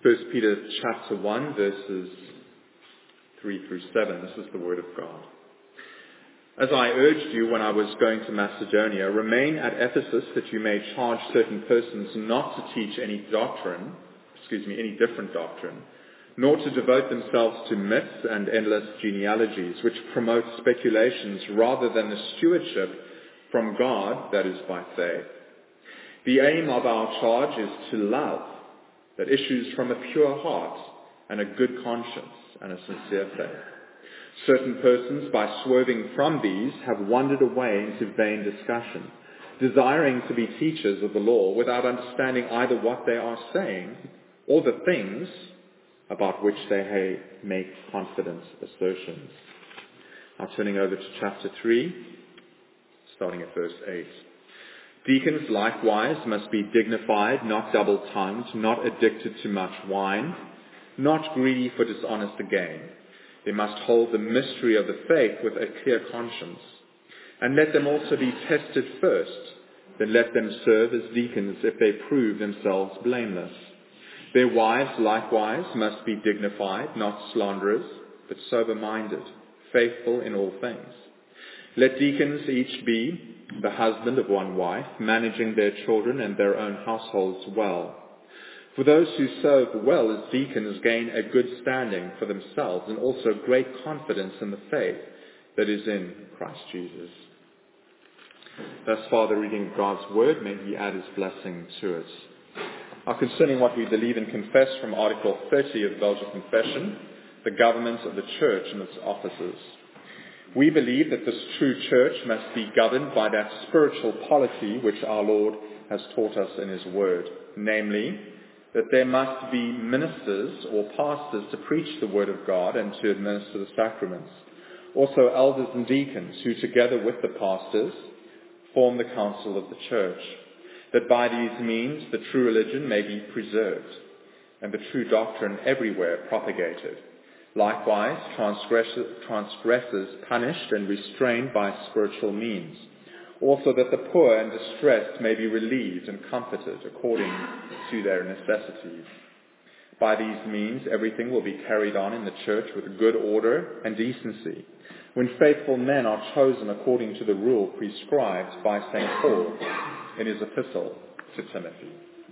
1 Peter chapter 1, verses 3 through 7. This is the word of God. As I urged you when I was going to Macedonia, remain at Ephesus that you may charge certain persons not to teach any different doctrine, nor to devote themselves to myths and endless genealogies, which promote speculations rather than the stewardship from God that is by faith. The aim of our charge is to love that issues from a pure heart and a good conscience and a sincere faith. Certain persons, by swerving from these, have wandered away into vain discussion, desiring to be teachers of the law without understanding either what they are saying or the things about which they make confident assertions. Now turning over to chapter 3, starting at verse 8. Deacons likewise must be dignified, not double-tongued, not addicted to much wine, not greedy for dishonest gain. They must hold the mystery of the faith with a clear conscience. And let them also be tested first, then let them serve as deacons if they prove themselves blameless. Their wives likewise must be dignified, not slanderers, but sober-minded, faithful in all things. Let deacons each be the husband of one wife, managing their children and their own households well. For those who serve well as deacons gain a good standing for themselves and also great confidence in the faith that is in Christ Jesus. Thus far the reading of God's word, may he add his blessing to it. Now concerning what we believe and confess from Article 30 of the Belgian Confession, the government of the church and its officers. We believe that this true church must be governed by that spiritual polity which our Lord has taught us in his word, namely, that there must be ministers or pastors to preach the word of God and to administer the sacraments. Also elders and deacons who together with the pastors form the council of the church, that by these means the true religion may be preserved and the true doctrine everywhere propagated. Likewise, transgressors punished and restrained by spiritual means. Also that the poor and distressed may be relieved and comforted according to their necessities. By these means, everything will be carried on in the church with good order and decency, when faithful men are chosen according to the rule prescribed by St. Paul in his epistle to Timothy.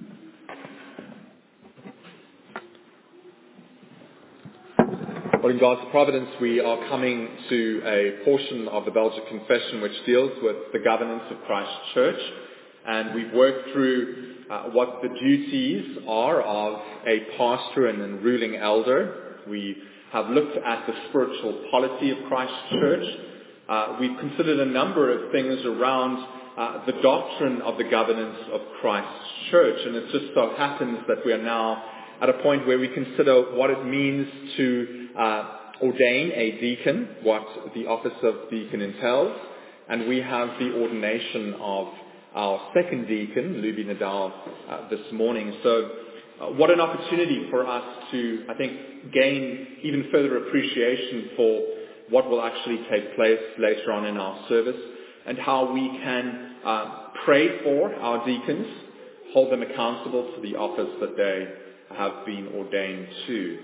Well, in God's providence, we are coming to a portion of the Belgic Confession which deals with the governance of Christ's Church. And we've worked through what the duties are of a pastor and a ruling elder. We have looked at the spiritual polity of Christ's Church. We've considered a number of things around the doctrine of the governance of Christ's Church. And it just so happens that we are now at a point where we consider what it means to ordain a deacon, what the office of deacon entails, and we have the ordination of our second deacon, Luby Nadal, this morning. So what an opportunity for us to, I think, gain even further appreciation for what will actually take place later on in our service and how we can pray for our deacons, hold them accountable to the office that they have been ordained to.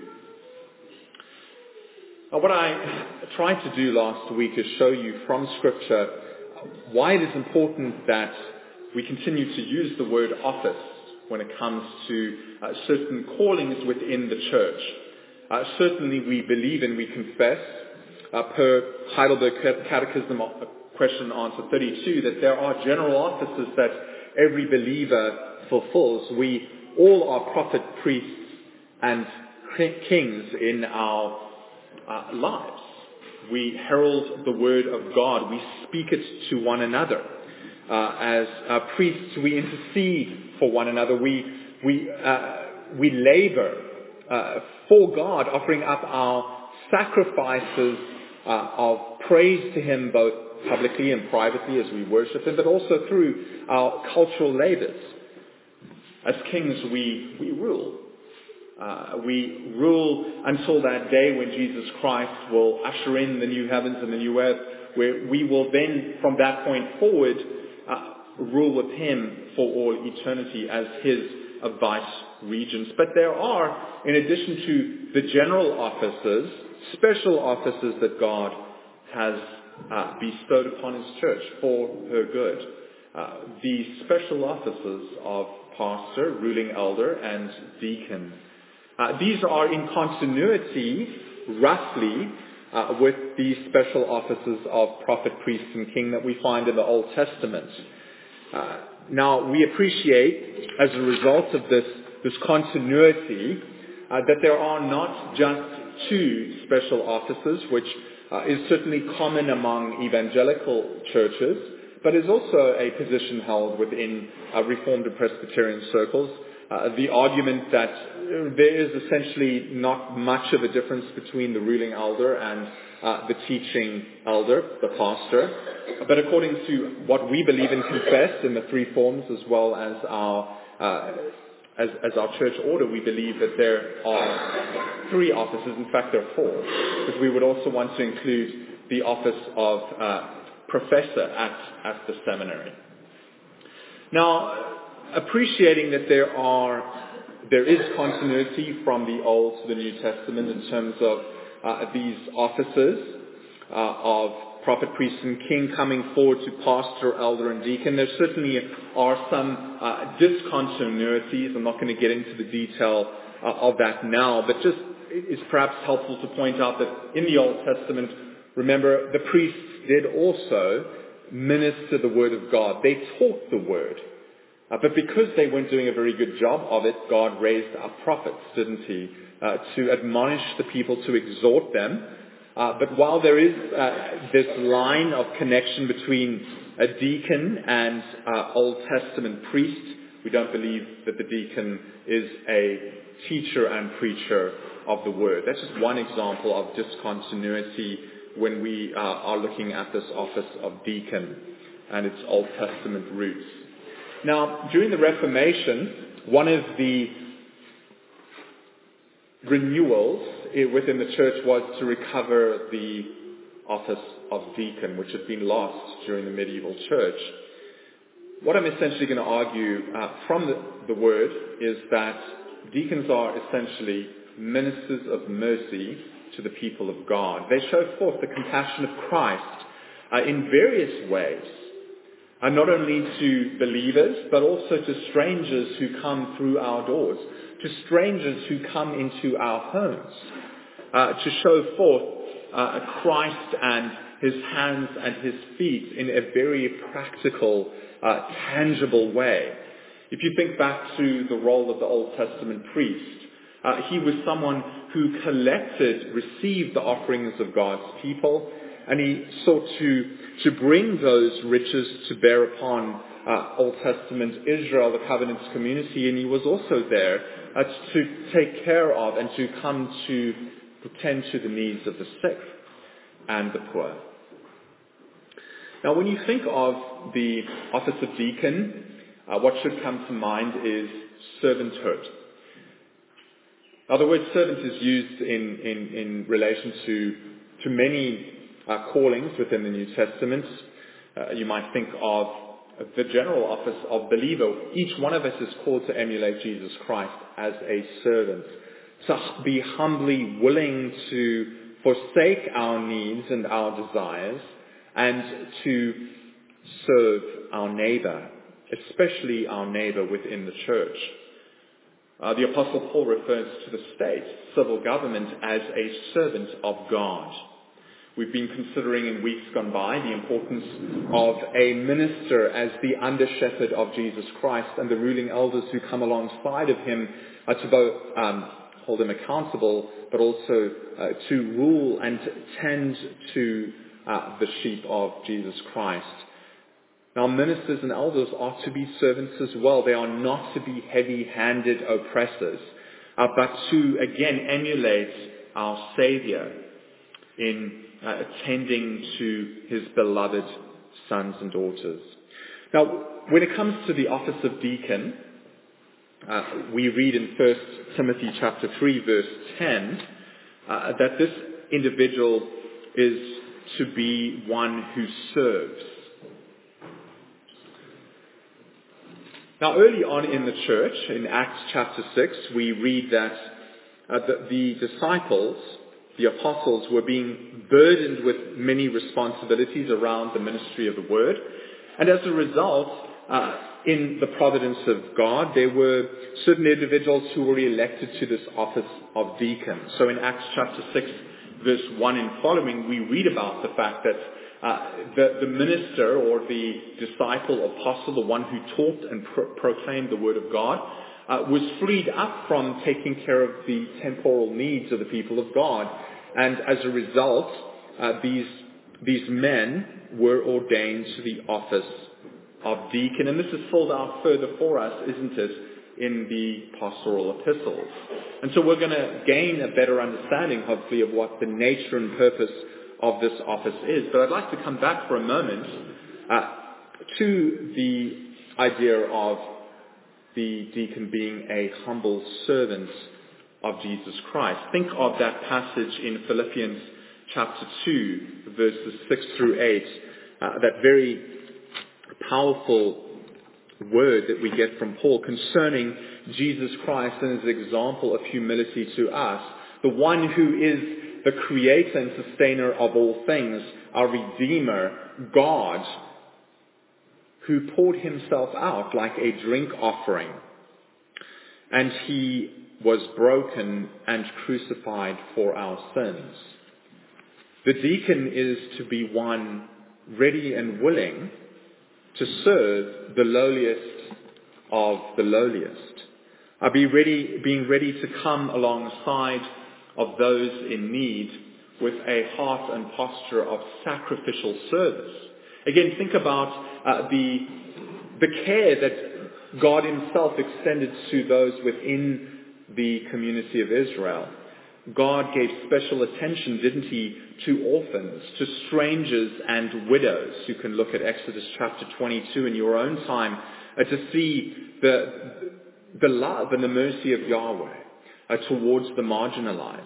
Now, what I tried to do last week is show you from Scripture why it is important that we continue to use the word office when it comes to certain callings within the church. Certainly we believe and we confess, per Heidelberg Catechism question answer 32, that there are general offices that every believer fulfills. We all are prophet, priests, and kings in our lives. We herald the word of God. We speak it to one another. As priests, we intercede for one another. We labor for God, offering up our sacrifices of praise to Him, both publicly and privately as we worship Him, but also through our cultural labors. As kings, we rule. We rule until that day when Jesus Christ will usher in the new heavens and the new earth, where we will then, from that point forward, rule with Him for all eternity as His vice regents. But there are, in addition to the general offices, special offices that God has bestowed upon His church for her good. The special offices of pastor, ruling elder, and deacon. These are in continuity, roughly, with the special offices of prophet, priest, and king that we find in the Old Testament. Now, we appreciate, as a result of this continuity, that there are not just two special offices, which is certainly common among evangelical churches, but is also a position held within Reformed and Presbyterian circles. The argument that there is essentially not much of a difference between the ruling elder and the teaching elder, the pastor. But according to what we believe and confess in the three forms, as well as our church order, we believe that there are three offices. In fact, there are four, because we would also want to include the office of professor at the seminary. Now, appreciating that there is continuity from the Old to the New Testament in terms of these offices of prophet, priest, and king coming forward to pastor, elder, and deacon. There certainly are some discontinuities. I'm not going to get into the detail of that now, but just it's perhaps helpful to point out that in the Old Testament, remember, the priests did also minister the word of God. They taught the word. But because they weren't doing a very good job of it, God raised up prophets, didn't He, to admonish the people, to exhort them. But while there is this line of connection between a deacon and Old Testament priest, we don't believe that the deacon is a teacher and preacher of the word. That's just one example of discontinuity when we are looking at this office of deacon and its Old Testament roots. Now, during the Reformation, one of the renewals within the church was to recover the office of deacon, which had been lost during the medieval church. What I'm essentially going to argue from the word is that deacons are essentially ministers of mercy to the people of God. They show forth the compassion of Christ in various ways, not only to believers, but also to strangers who come through our doors, to strangers who come into our homes, to show forth Christ and His hands and His feet in a very practical, tangible way. If you think back to the role of the Old Testament priest, he was someone who received the offerings of God's people, and he sought to bring those riches to bear upon Old Testament Israel, the covenant's community, and he was also there to take care of and to come to tend to the needs of the sick and the poor. Now, when you think of the office of deacon, what should come to mind is servanthood. Now, the word servant is used in relation to many callings within the New Testament. You might think of the general office of believer. Each one of us is called to emulate Jesus Christ as a servant, to be humbly willing to forsake our needs and our desires and to serve our neighbor, especially our neighbor within the church. The Apostle Paul refers to the state, civil government, as a servant of God. We've been considering in weeks gone by the importance of a minister as the under-shepherd of Jesus Christ and the ruling elders who come alongside of him to both hold him accountable, but also to rule and tend to the sheep of Jesus Christ. Now, ministers and elders are to be servants as well. They are not to be heavy-handed oppressors, but to, again, emulate our Savior in attending to His beloved sons and daughters. Now, when it comes to the office of deacon, we read in 1 Timothy chapter 3, verse 10, that this individual is to be one who serves. Now, early on in the church, in Acts chapter 6, we read that the disciples, the apostles, were being burdened with many responsibilities around the ministry of the word. And as a result, in the providence of God, there were certain individuals who were elected to this office of deacon. So in Acts chapter 6, verse 1 and following, we read about the fact that the minister or the disciple, apostle, the one who taught and proclaimed the word of God, was freed up from taking care of the temporal needs of the people of God. And as a result, these men were ordained to the office of deacon. And this is filled out further for us, isn't it, in the pastoral epistles. And so we're going to gain a better understanding, hopefully, of what the nature and purpose of this office is. But I'd like to come back for a moment to the idea of the deacon being a humble servant of Jesus Christ. Think of that passage in Philippians chapter 2, verses 6 through 8, that very powerful word that we get from Paul concerning Jesus Christ and his example of humility to us, the one who is the creator and sustainer of all things, our Redeemer, God, who poured himself out like a drink offering. And he was broken and crucified for our sins. The deacon is to be one ready and willing to serve the lowliest of the lowliest. Being ready to come alongside of those in need with a heart and posture of sacrificial service. Again, think about the care that God himself extended to those within the community of Israel. God gave special attention, didn't he, to orphans, to strangers and widows. You can look at Exodus chapter 22 in your own time to see the love and the mercy of Yahweh towards the marginalized.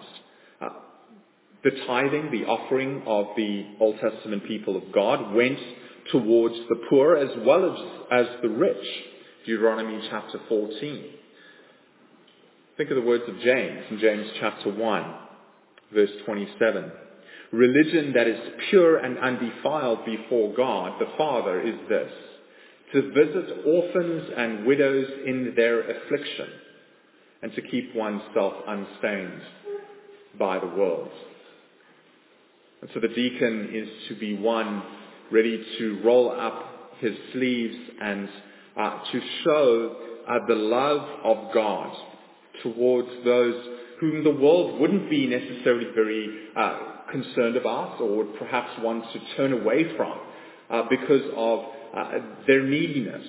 The tithing, the offering of the Old Testament people of God went towards the poor as well as the rich. Deuteronomy chapter 14. Think of the words of James in James chapter 1, verse 27. Religion that is pure and undefiled before God, the Father, is this: to visit orphans and widows in their affliction, and to keep oneself unstained by the world. And so the deacon is to be one ready to roll up his sleeves and to show the love of God towards those whom the world wouldn't be necessarily very concerned about, or would perhaps want to turn away from because of their neediness.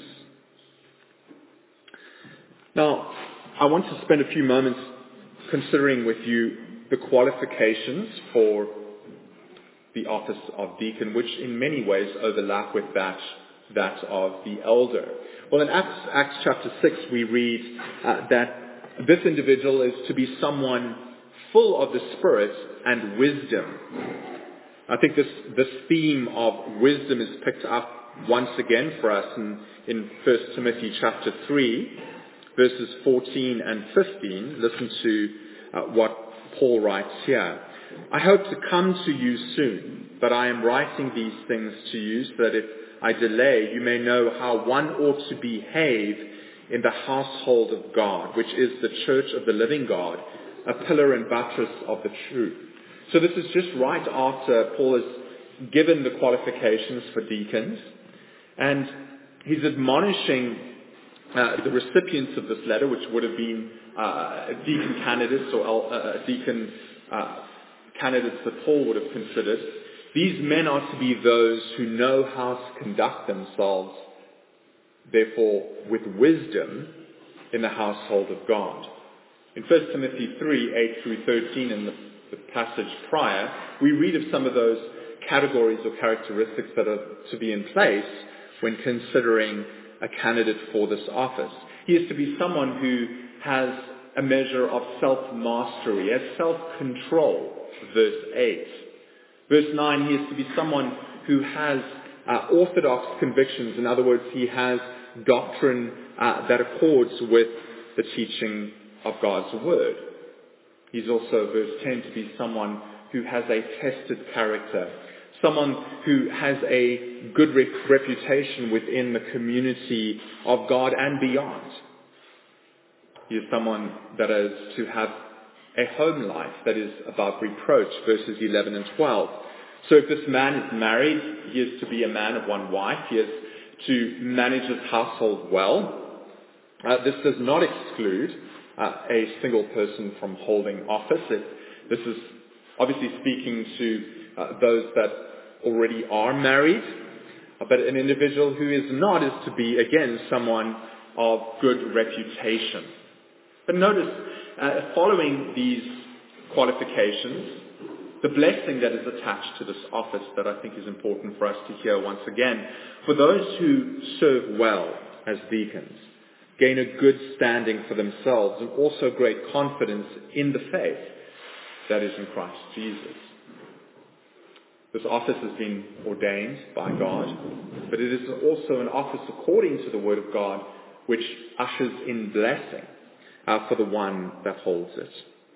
Now, I want to spend a few moments considering with you the qualifications for the office of deacon, which in many ways overlap with that of the elder. Well, in Acts chapter 6, we read that this individual is to be someone full of the Spirit and wisdom. I think this theme of wisdom is picked up once again for us in 1 Timothy chapter 3, verses 14 and 15. Listen to what Paul writes here. I hope to come to you soon, but I am writing these things to you so that if I delay, you may know how one ought to behave in the household of God, which is the church of the living God, a pillar and buttress of the truth. So this is just right after Paul has given the qualifications for deacons, and he's admonishing the recipients of this letter, which would have been deacon candidates or deacon candidates that Paul would have considered. These men are to be those who know how to conduct themselves, therefore, with wisdom in the household of God. In 1 Timothy 3, 8 through 13, in the passage prior, we read of some of those categories or characteristics that are to be in place when considering a candidate for this office. He is to be someone who has a measure of self-mastery, has self-control, verse 8. Verse 9, he is to be someone who has orthodox convictions. In other words, he has doctrine that accords with the teaching of God's Word. He's also, verse 10, to be someone who has a tested character, someone who has a good reputation within the community of God and beyond. He is someone that is to have a home life that is above reproach, verses 11 and 12. So if this man is married, he is to be a man of one wife. He is to manage his household well. This does not exclude a single person from holding office. This is obviously speaking to those that already are married, but an individual who is not is to be, again, someone of good reputation. But notice, following these qualifications, the blessing that is attached to this office that I think is important for us to hear once again. For those who serve well as deacons, gain a good standing for themselves and also great confidence in the faith that is in Christ Jesus. This office has been ordained by God, but it is also an office according to the Word of God, which ushers in blessing for the one that holds it.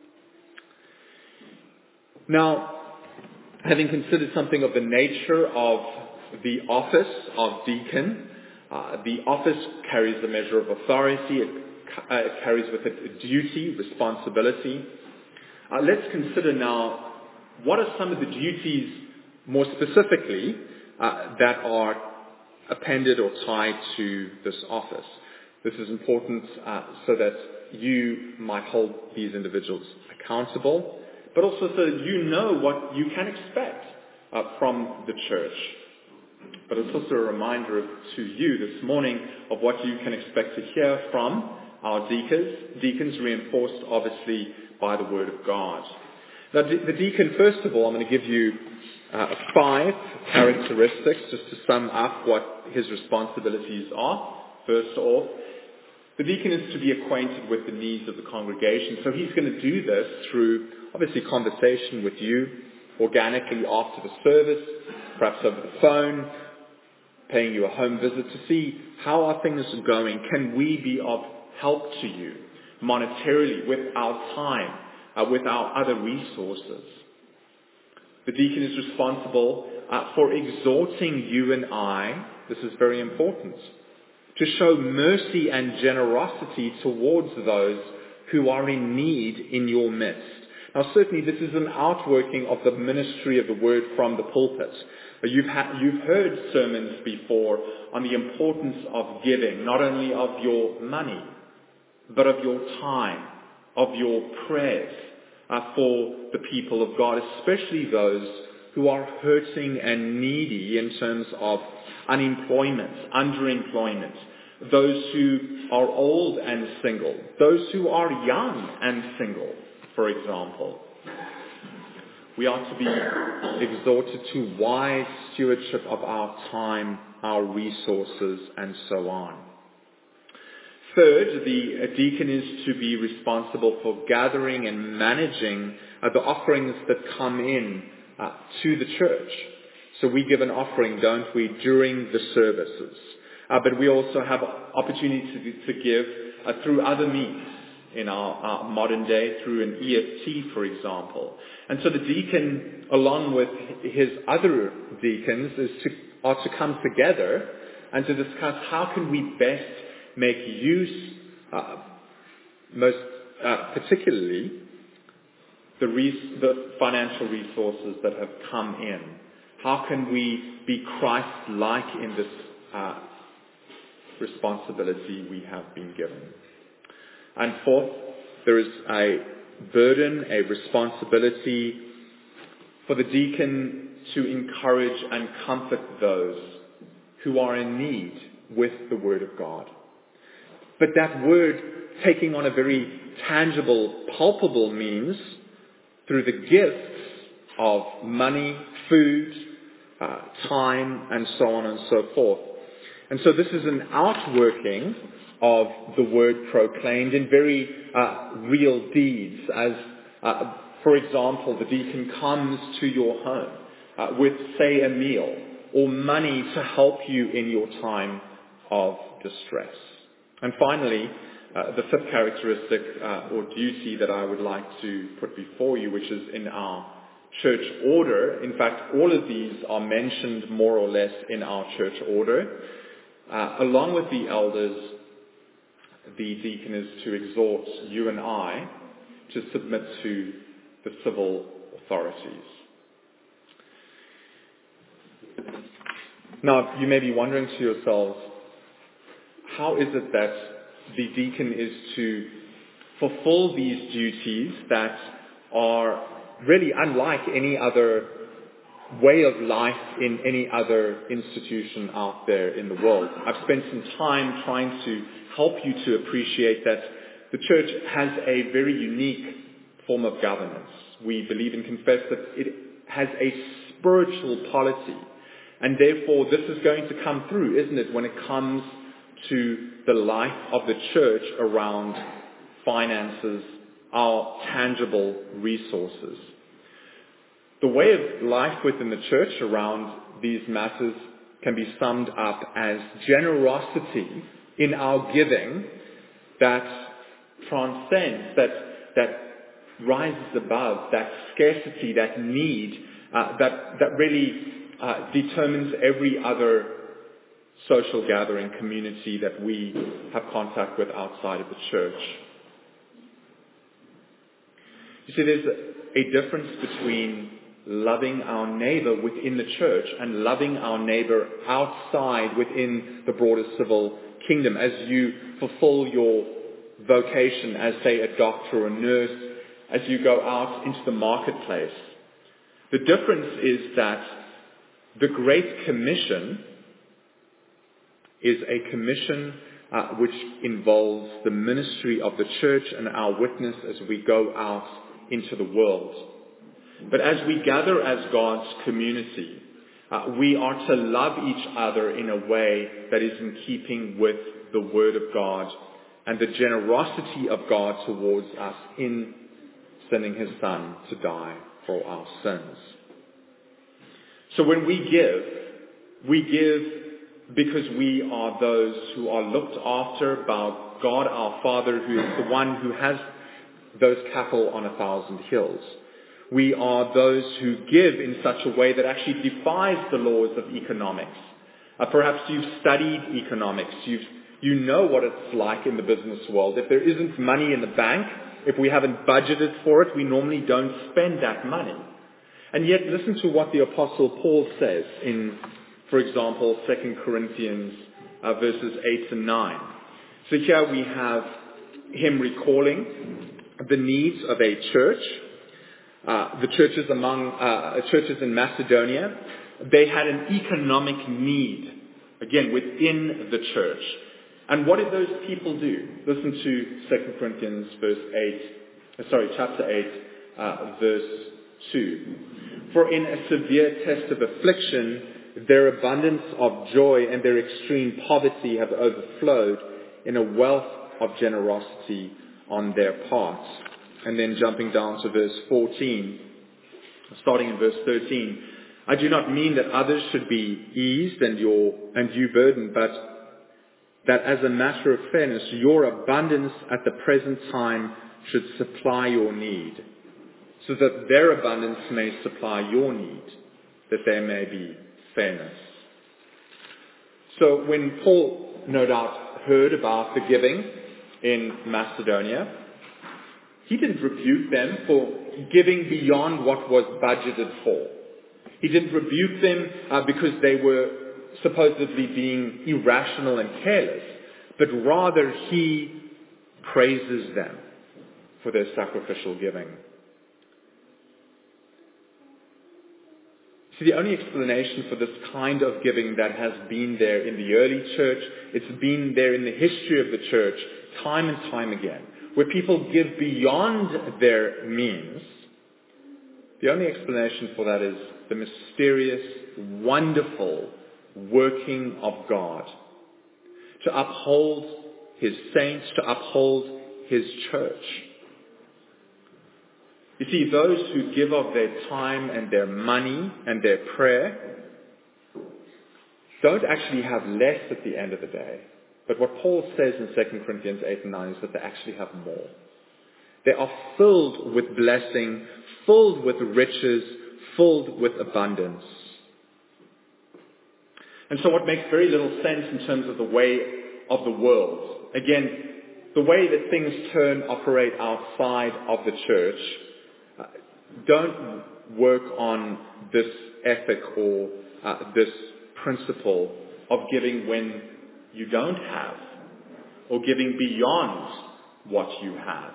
Now, having considered something of the nature of the office of deacon, the office carries a measure of authority, it carries with it a duty, responsibility. Let's consider now what are some of the duties more specifically that are appended or tied to this office. This is important so that you might hold these individuals accountable, but also so that you know what you can expect from the church. But it's also a reminder to you this morning of what you can expect to hear from our deacons reinforced obviously by the Word of God. Now the deacon, first of all, I'm going to give you 5 characteristics just to sum up what his responsibilities are. First off, the deacon is to be acquainted with the needs of the congregation. So he's going to do this through, obviously, conversation with you, organically after the service, perhaps over the phone, paying you a home visit to see how are things going. Can we be of help to you monetarily, with our time, with our other resources? The deacon is responsible for exhorting you and I, this is very important, to show mercy and generosity towards those who are in need in your midst. Now certainly this is an outworking of the ministry of the Word from the pulpit. You've heard sermons before on the importance of giving, not only of your money, but of your time, of your prayers for the people of God, especially those who are hurting and needy in terms of unemployment, underemployment, those who are old and single, those who are young and single, for example. We are to be exhorted to wise stewardship of our time, our resources, and so on. Third, the deacon is to be responsible for gathering and managing the offerings that come in to the church. So we give an offering, don't we, during the services. But we also have opportunity to give through other means in our modern day, through an EFT, for example. And so the deacon, along with his other deacons, are to come together and to discuss how can we best make use, most particularly, the financial resources that have come in. How can we be Christ-like in this responsibility we have been given? And fourth, there is a burden, a responsibility for the deacon to encourage and comfort those who are in need with the Word of God. But that word taking on a very tangible, palpable means through the gifts of money, food, time, and so on and so forth. And so this is an outworking of the word proclaimed in very real deeds. As, for example, the deacon comes to your home with, say, a meal, or money to help you in your time of distress. And finally, the fifth characteristic or duty that I would like to put before you, which is in our church order. In fact, all of these are mentioned more or less in our church order. Along with the elders, the deacon is to exhort you and I to submit to the civil authorities. Now, you may be wondering to yourselves, how is it that the deacon is to fulfill these duties that are really unlike any other way of life in any other institution out there in the world? I've spent some time trying to help you to appreciate that the church has a very unique form of governance. We believe and confess that it has a spiritual polity, and therefore this is going to come through, isn't it, when it comes to the life of the church around finances, our tangible resources. The way of life within the church around these matters can be summed up as generosity in our giving that transcends, that rises above that scarcity, that need, that really determines every other social gathering community that we have contact with outside of the church. You see, there's a difference between loving our neighbor within the church and loving our neighbor outside within the broader civil kingdom as you fulfill your vocation as, say, a doctor or a nurse, as you go out into the marketplace. The difference is that the Great Commission is a commission which involves the ministry of the church and our witness as we go out into the world. But as we gather as God's community, we are to love each other in a way that is in keeping with the Word of God and the generosity of God towards us in sending His Son to die for our sins. So when we give because we are those who are looked after by God our Father, who is the one who has those cattle on 1,000 hills. We are those who give in such a way that actually defies the laws of economics. Perhaps you've studied economics. You know what it's like in the business world. If there isn't money in the bank, if we haven't budgeted for it, we normally don't spend that money. And yet, listen to what the Apostle Paul says in, for example, 2 Corinthians verses 8 and 9. So here we have him recalling the needs of a church. The churches in Macedonia, they had an economic need, again, within the church. And what did those people do? Listen to 2 Corinthians chapter 8, verse 2. For in a severe test of affliction, their abundance of joy and their extreme poverty have overflowed in a wealth of generosity on their part. And then jumping down to verse 14, starting in verse 13, I do not mean that others should be eased and you burdened, but that as a matter of fairness, your abundance at the present time should supply your need, so that their abundance may supply your need, that there may be fairness. So when Paul, no doubt, heard about the giving in Macedonia, he didn't rebuke them for giving beyond what was budgeted for. He didn't rebuke them because they were supposedly being irrational and careless, but rather he praises them for their sacrificial giving. See, the only explanation for this kind of giving that has been there in the early church, it's been there in the history of the church time and time again, where people give beyond their means. The only explanation for that is the mysterious, wonderful working of God to uphold His saints, to uphold His church. You see, those who give of their time and their money and their prayer, don't actually have less at the end of the day. But what Paul says in 2 Corinthians 8 and 9 is that they actually have more. They are filled with blessing, filled with riches, filled with abundance. And so what makes very little sense in terms of the way of the world, again, the way that things operate outside of the church, don't work on this ethic or this principle of giving when you don't have, or giving beyond what you have.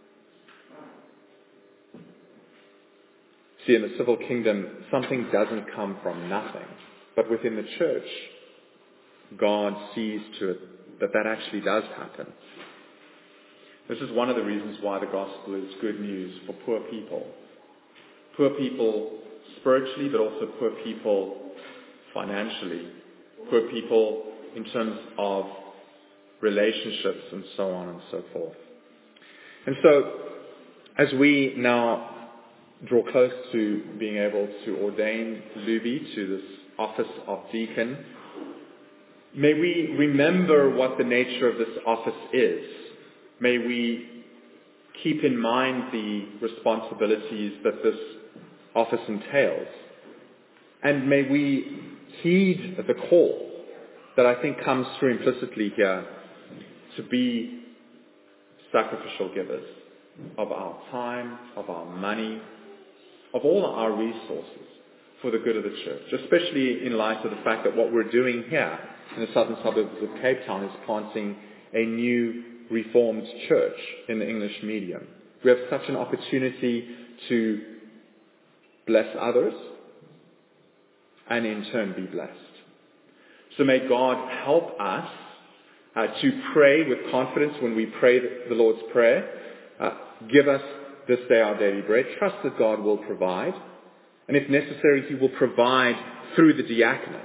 See, in the civil kingdom, something doesn't come from nothing. But within the church, God sees to it that that actually does happen. This is one of the reasons why the gospel is good news for poor people. Poor people spiritually, but also poor people financially. Poor people in terms of relationships and so on and so forth. And so, as we now draw close to being able to ordain Luby to this office of deacon, may we remember what the nature of this office is. May we keep in mind the responsibilities that this office entails. And may we heed the call that I think comes through implicitly here to be sacrificial givers of our time, of our money, of all our resources for the good of the church, especially in light of the fact that what we're doing here in the southern suburbs of Cape Town is planting a new Reformed church in the English medium. We have such an opportunity to bless others and in turn be blessed. So may God help us to pray with confidence when we pray the Lord's Prayer. Give us this day our daily bread. Trust that God will provide. And if necessary, He will provide through the diaconate.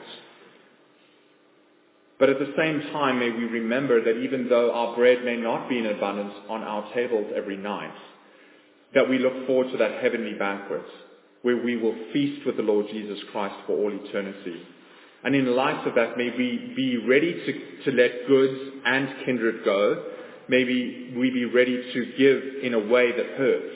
But at the same time, may we remember that even though our bread may not be in abundance on our tables every night, that we look forward to that heavenly banquet where we will feast with the Lord Jesus Christ for all eternity. And in light of that, may we be ready to let goods and kindred go. Maybe we be ready to give in a way that hurts,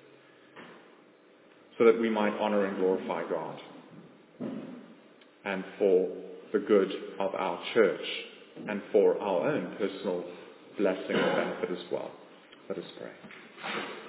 so that we might honor and glorify God, and for the good of our church, and for our own personal blessing and benefit as well. Let us pray.